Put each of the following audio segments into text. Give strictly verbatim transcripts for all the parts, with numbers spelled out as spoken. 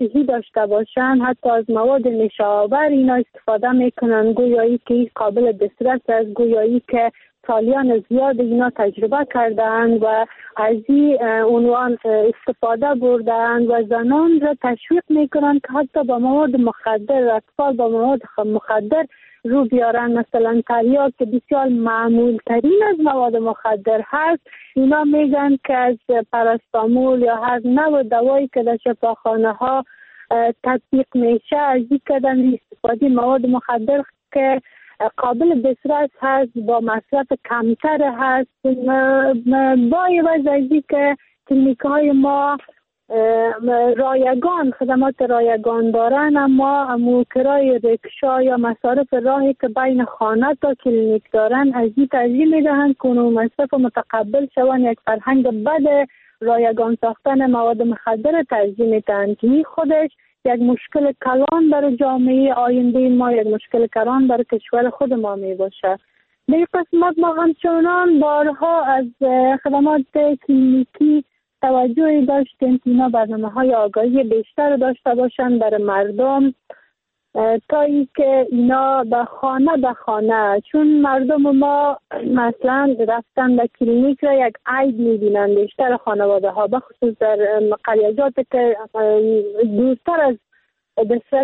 صحی داشته باشن، حتی از مواد نشاور اینا استفاده میکنن، گویایی که قابل دسترس است، گویایی که سالیان زیاد اینا تجربه کردن و از این عنوان استفاده بردن و زنان را تشویق میکنن که حتی با مواد مخدر، اطفال با مواد مخدر رو بیارن. مثلا تریاک که بسیار معمول ترین از مواد مخدر هست، اینا میگن که از پاراستامول یا هر نوع دوایی که در شفاخانه ها تطبیق میشه، از این کدن استفاده مواد مخدر که قابل دسترس هست، با مصرف کمتر هست. با عوض از این که کلینیک های ما رایگان، خدمات رایگان دارن، اما امو کرای رکشا یا مصارف راهی که بین خانه تا کلینیک دارن، از این ترجیح میدهند که اونو مصرف متقبل شون. یک فرهنگ بد رایگان ساختن مواد مخدر ترجیح میدهند که این خودش یک مشکل کلان برای جامعه آینده ما، یک مشکل کلان برای کشور خود ما می باشه. به قسمت ما همچنان بارها از خدمات کلینیکی توجهی داشتیم که اینا برنامه های آگاهی بیشتر داشته باشند برای مردم، تا ای که اینا به خانه به خانه، چون مردم ما مثلا رفتن به کلینیک را یک عیب میبینن، بیشتر خانواده ها بخصوص در قریجات که دورتر از دسترس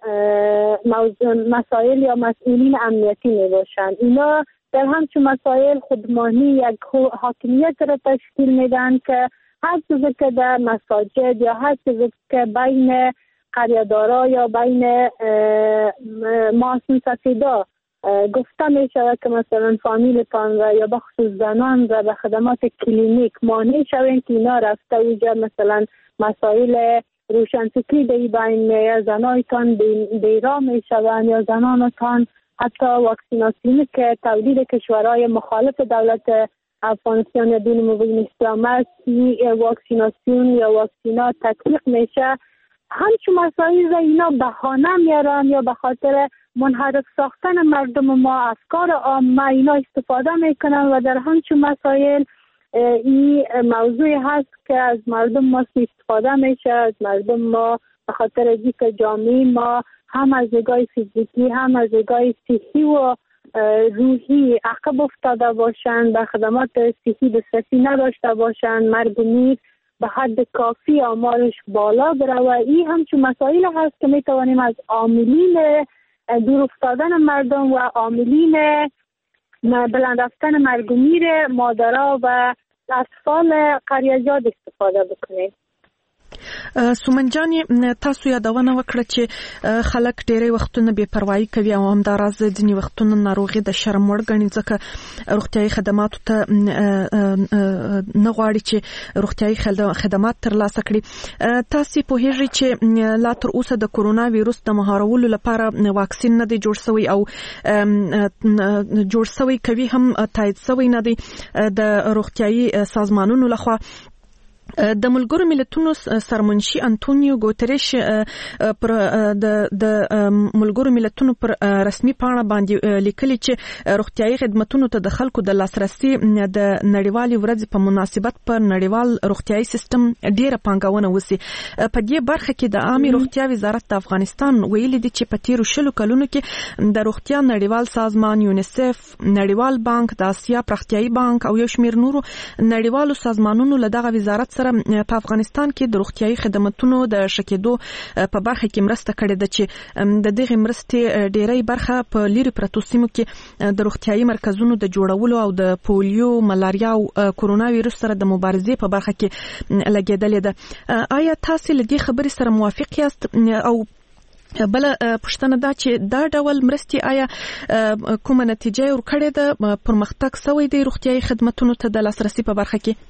مسائل یا مسئولین امنیتی میباشن، اینا در همچون مسائل خودمانی یک حاکمیت را تشکیل میدن که هر چیزی که در مساجد یا هر چیزی که بین قریه‌دارا یا بین معصوم سفیدا گفته می شود که مثلا فامیلتان را یا بخصوص زنان را به خدمات کلینیک مانع شوین که اینا رفته اوجا مثلا مسائل روشنفکری در بین یا زنایتان بیرا می شوند یا زنانتان حتی واکسیناسیونی که تولید کشورهای مخالف دولت افغانستان یا دین مبین اسلام است، واکسیناسیون یا واکسینات تطبیق میشه، همچون مسائل را اینا بهانه میارن یا به خاطر منحرف ساختن مردم ما، افکار عامه اینا استفاده میکنن و در همچون مسائل این موضوعی هست که از مردم ما استفاده میشه، از مردم ما به خاطر اینکه جامعه ما هم از نگاه فیزیکی هم از نگاه صحی و روحی عقب افتاده باشند، به خدمات صحی دسترسی نداشته باشند، مرگ و میر به حد کافی آمارش بالا بره و این همچون مسائل هست که میتوانیم از عاملین دور افتادن مردم و عاملین بلند رفتن مرگ و میر مادرها و اطفال قریجات استفاده بکنیم. سومن جان، تاسو یادونه وکړه چې خلک ډېری وختونه بې پروايي کوي او همداراز ځینې وختونه ناروغي د شرم وړ ګڼي، ځکه روغتیایي خدماتو ته نه غواړي چې روغتیایي خدمات ترلاسه کړي. تاسو پوهیږئ چې لا تر اوسه د کورونا ویروس د مهارولو لپاره واکسین نه دی جوړ شوی او جوړ شوی کوي هم تایید شوی نه دی د روغتیایي سازمانونو لخوا. د ملګرو ملتونو سرمنشي انټونیو ګوتریش پر د د ملګرو ملتونو پر رسمي پاڼه باندې لیکلي چې روغتيایي خدماتو ته د خلکو د لاسرسي د نړیوالې ورځې په مناسبت پر نړیوال روغتيایي سیستم ډیره پانګونه وسی. په دې برخه کې د عامه روغتیا وزارت د افغانستان ویلي دي چې په تیرو شلو کلونو کې د روغتیا نړیوال سازمان، یونیسف، نړیوال بانک، د اسیا پرختیایي بانک او یو شمېر نورو نړیوالو سازمانونو له دغه وزارت سره په افغانستان کې د روغتیایي خدماتو د شکېدو په برخه کې مرسته کړې ده چې د دغه مرستې ډېری برخه په لیرې پرتو سیمو کې د روغتیایي مرکزونو د جوړولو او د پولیو، ملاریا او کرونا ویروس سره د مبارزې په برخه کې لګېدلې ده. آیا تاسو له دې خبرې سره موافق یاست؟ او بل پښتنه دا چې دا ډول مرستې آیا کومه نتیجه ورکړې ده، پرمختګ شوی دی روغتیایي خدماتو ته د لاسرسي په برخه کې؟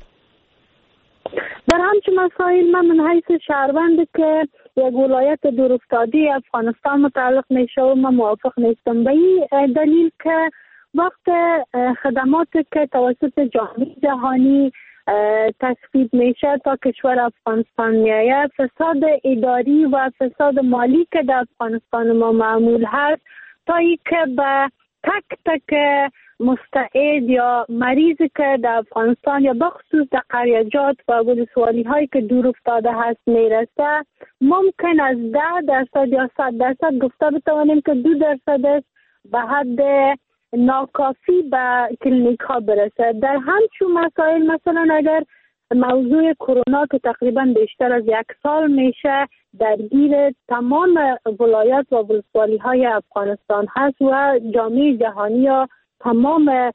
در همچون مسائل من من حیث شهروند که یک ولایت دور افتاده افغانستان متعلق میشه و من موافق نیستم، به این دلیل که وقت خدمات که توسط جامعه جهانی تصویب میشه تا کشور افغانستان میآید، فساد اداری و فساد مالی که در افغانستان ما معمول هست تا ای که به تک تک مستعد یا مریضی که در افغانستان یا بخصوص در قریجات و ولسوالی هایی که دور افتاده هست میرسه، ممکن از ده درصد یا صد درصد گفته بتوانیم که دو درصد است به حد ناکافی به کلینیک ها برسه. در همچون مسائل مثلا اگر موضوع کرونا که تقریبا بیشتر از یک سال میشه درگیر تمام ولایات و ولسوالی های افغانستان هست و جامعه جهانی یا تمام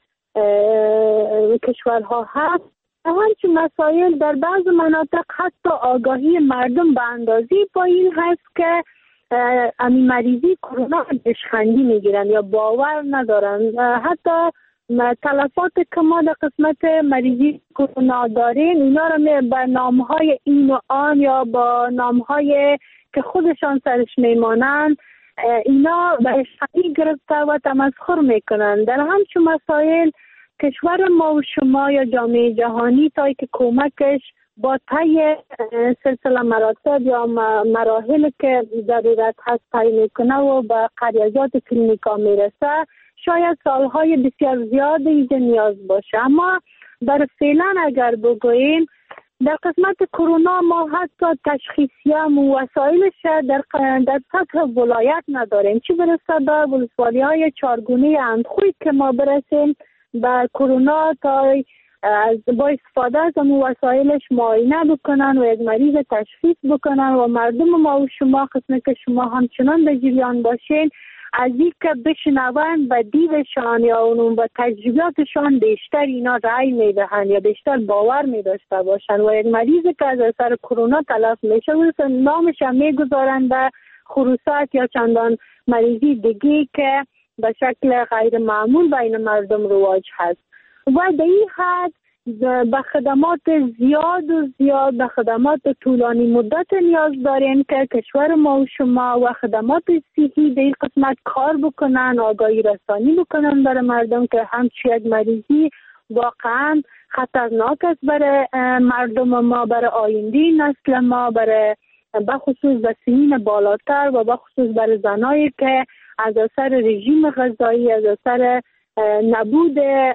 کشورها هست، همچون مسائل در بعض مناطق حتی آگاهی مردم به اندازی پایین هست که امی مریضی کرونا بشخندی میگیرن یا باور ندارن. حتی تلفات که ما در قسمت مریضی کرونا داریم اینا رو به نامهای این و آن یا با نامهای که خودشان سرش میمانند اینا به اشتباهی گرفته و تمسخر میکنن. در همچون مسائل کشور ما و شما یا جامعه جهانی تا که کمکش با طی سلسله مراتب یا مراحل که ضرورت هست طی میکنه و به قریجات کلینیکا میرسه، شاید سالهای بسیار زیاد اینجا نیاز باشه. اما در فعلا اگر بگوییم در قسمت کرونا ما حتی تشخیصیه و وسایلش در در سطح ولایت نداریم، چی برسه به ولسوالی های چارگونه اندخوی که ما برسیم به کرونا تا از با استفاده از اون وسایلش معاینه بکنن و یک مریض تشخیص بکنن و مردم ما و شما قسمت که شما همچنان در جریان باشین از این که بشنون و دیدشان یا اونون و تجربیاتشان بیشتر اینا رای میدهن یا بیشتر باور میداشته باشن و یک مریض که از اثر کرونا تلف میشه و نامش هم میگذارن به خروسات یا چندان مریضی دیگه که به شکل غیر معمول بین مردم رواج هست و در این حد به خدمات زیاد و زیاد به خدمات طولانی مدت نیاز داریم که کشور ما و شما و خدمات صحی در این قسمت کار بکنن، آگاهی رسانی بکنن برای مردم که همچی یک مریضی واقعا خطرناک است برای مردم ما، برای آینده نسل ما، برای بخصوص به سنین بالاتر و بخصوص برای زنایی که از اثر رژیم غذایی، از اثر نبود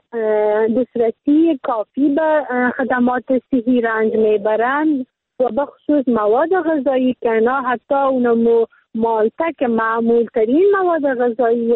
دسترسی کافی به خدمات صحی رنج میبرند و بخصوص مواد غذایی که اینا حتی اونمو مالتک معمول ترین مواد غذایی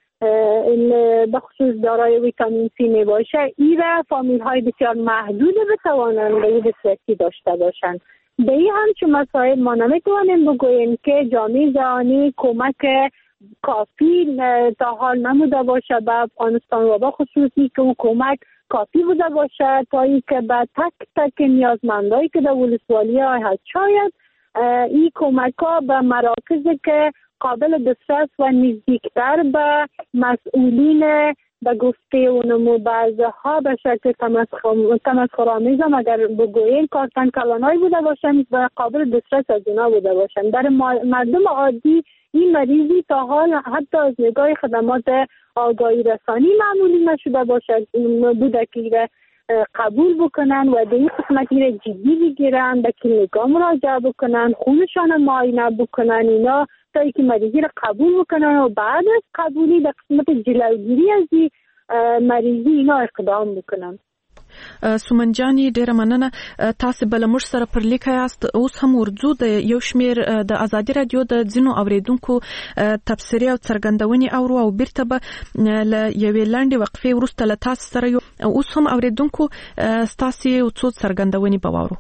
بخصوص دارای ویتامین سی می باشه، این را فامیل های بسیار محدود بتوانند به دسترسی داشته باشند. به این همچون مسائل ما نمیتوانیم بگوییم که جامعه جهانی کمک کافی تا حال نموده باشه به افغانستان و با خصوصی که اون کمک کافی بوده باشه تا ای که به تک تک نیازمندایی که در ولسوالی ها هست شاید این کمک ها به مراکزی که قابل دسترس و نزدیکتر به مسئولین به گفته اونمو بعضها به شکل تمسخرآمیز هم اگر بگوییم کارتن کلانایی بوده باشن و قابل دسترس از اونا بوده باشن. در مردم عادی این مریضی تا حال حتی از نگاه خدمات آگاهی رسانی معمولی نشده باشد بوده که قبول بکنن و به این قسمتی را جدی بگیرن، به کلینیکا مراجعه بکنن، خونشان معاینه بکنن اینا تا اینکه مریضی را قبول بکنن و بعد از قبولی به قسمت جلوگیری از این مریضی اینا اقدام بکنن. سومن جاني ډیره مننه. تاسو بل موږ سره پر لیک یاست. اوس هم ورځو د یو شمیر د ازادي رادیو د ځینو اوریدونکو تبصرې او څرګندونې اورو او بیرته به ل یوې لاندې وقفې وروسته له تاسو سره یو اوس هم اوریدونکو ستاسو او څو څرګندونې به واورو.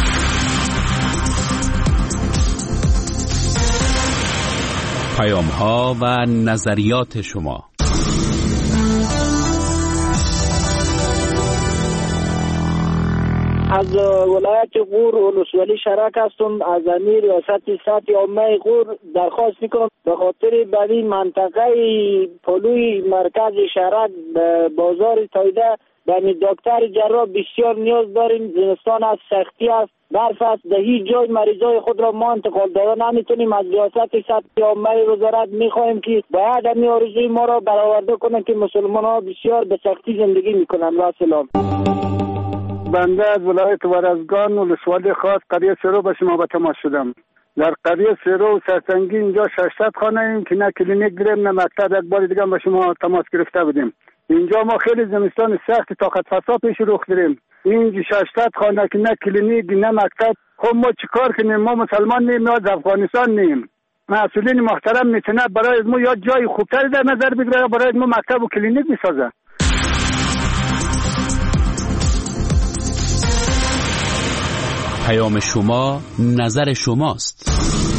پیام‌ها و نظریات شما. از ولایت غور ولسوالی شرک هستم. از امیر ریاست سطح عامه غور درخواست میکنم به خاطر به این منطقه پلوی مرکز شرک بازار تایده به دکتر جراح بسیار نیاز داریم. زمستان از سختی است، برف است، در هیچ جای مریضای خود را ما انتقال دادن نمیتونیم. از ریاست سطح عامه وزارت میخواهیم که باید همین آرزوی ما را برآورده کنند که مسلمان ها بسیار به سختی زندگی میکنند. و سلام. بنده از ولایت ورزگان ولسوالی خاص قریه سرو به شما به تماس شدم. در قریه سرو و سرسنگی اینجا ششصد خانه ایم که نه کلینیک داریم نه مکتب. یک بار دیگه به شما تماس گرفته بودیم. اینجا ما خیلی زمستان سخت طاقت فرسا پیش رو داریم. این ششصد خانه که نه کلینیک نه مکتب. خب ما چیکار کنیم؟ ما مسلمان نیم، ما از افغانستان نیم. مسئولین محترم میتونه برای ما یا جای خوبتری در نظر بگیره یا برای ما مکتب و کلینیک بسازه. پیام شما نظر شماست.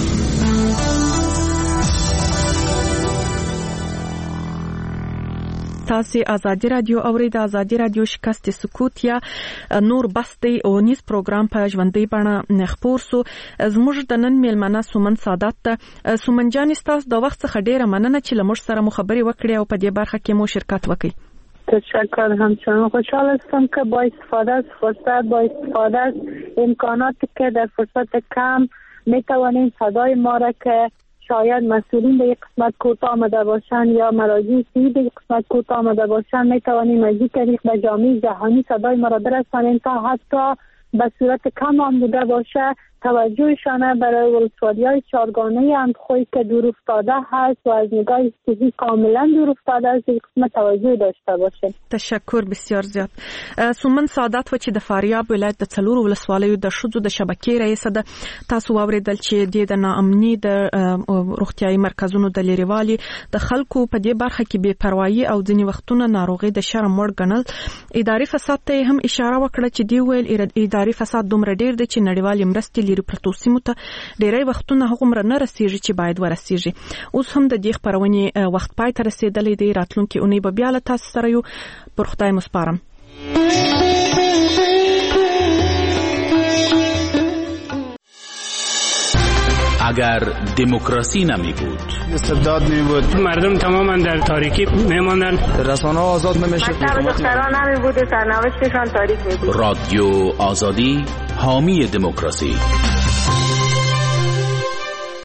تاسو ازادي رادیو اورید ازادي رادیو شکست سکوت یا نور بستی او نیز پروګرام په ژوندۍ بڼه خپور سو. زموږ د نن میلمنه سومن سعادت ته. سومن جان تاسو د وخت څخه ډیره مننه چې لمر سره مو خبري وکړې او په دې برخه کې مو شرکت وکړي. تشکر. همچنان خوشحال هستم که با استفاده از فرصت با استفاده از امکاناتی که در فرصت کم میتوانیم صدای ما را که شاید مسئولین به یک قسمت کوتاه آمده باشند یا مراجع سیاسی به یک قسمت کوتاه آمده باشند میتوانیم از این طریق به جامعه جهانی صدای ما را برسانیم تا حتی به صورت کم هم بوده باشه توجهشان برای ولسوالی‌های چهارگانه اندخوی که دور افتاده هست و از نگاه سیاسی کاملا دور افتاده است یک قسمت توجه داشته باشه. تشکر بسیار زیات. سومن سعادت و چې د فاریاب ولایت د څلورو ولسوالیو د ښځو د شبکې رئیسه ده. تاسو واوریدل چې د ناامني د روغتیايي مرکزونو د لریوالي د خلکو په دې برخه کې بې پروايي او ځینې وختونه ناروغي د شرم وړ ګڼل. اداري فساد ته هم اشاره وکړه چې دی ویل اداري فساد دومره ډیر دی چې نړیوالې مرستې لري پرتو سیمو ته ډیری وختونه هغومره نه رسیږي چې باید ورسیږي. اوس هم د دې خبرونې وخت پای ته رسیدلی دی. راتلونکي اونۍ به بیا له تاسو سره یو. پر خدای مو سپارم. اگر دموکراسی نمی بود، استبداد می بود، مردم تماما در تاریکی میماندند، رسانه‌ها آزاد نمیشد، دختران نمی بود، سرنوشتشان تاریک می بود. رادیو آزادی حامی دموکراسی.